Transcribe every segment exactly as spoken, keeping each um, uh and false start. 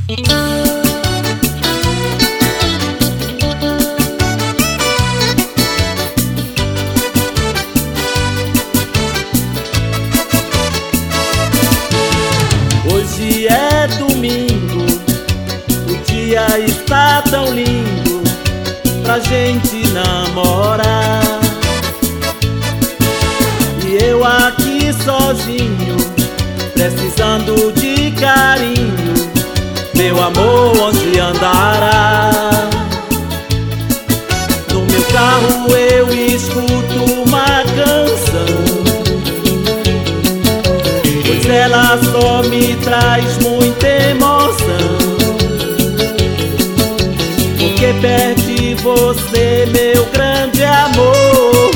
Hoje é domingo, o dia está tão lindo pra gente namorar. E eu aqui sozinho, precisando de carinho, meu amor, onde andará? No meu carro eu escuto uma canção, pois ela só me traz muita emoção. Porque perdi você, meu grande amor.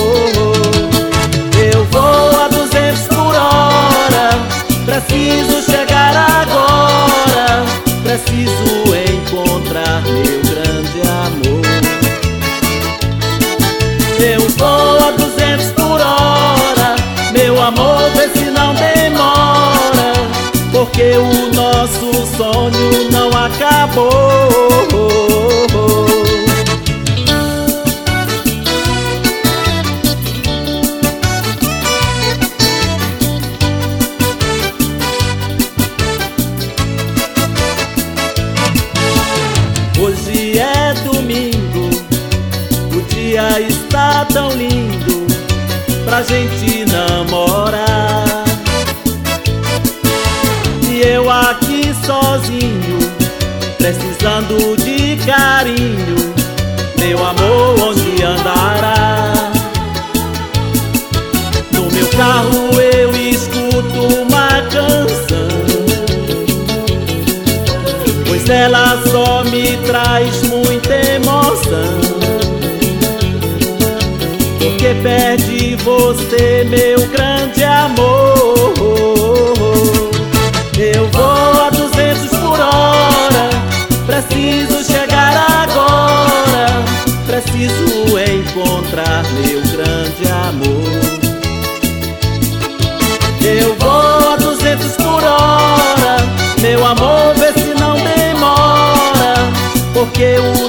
Eu vou a duzentos por hora, preciso chegar agora, preciso encontrar meu grande amor. Eu vou a duzentos por hora, meu amor, vê se não demora, porque o nosso sonho não acabou. Hoje é domingo, o dia está tão lindo pra gente namorar. E eu aqui sozinho, precisando de carinho, meu amor, onde andará? No meu carro eu escuto uma canção, pois ela só me traz muita emoção. Porque perdi você, meu grande amor. Eu vou a duzentos por hora, preciso chegar agora, preciso encontrar meu grande amor. Eu vou a duzentos por hora, meu amor, vê se não demora, porque o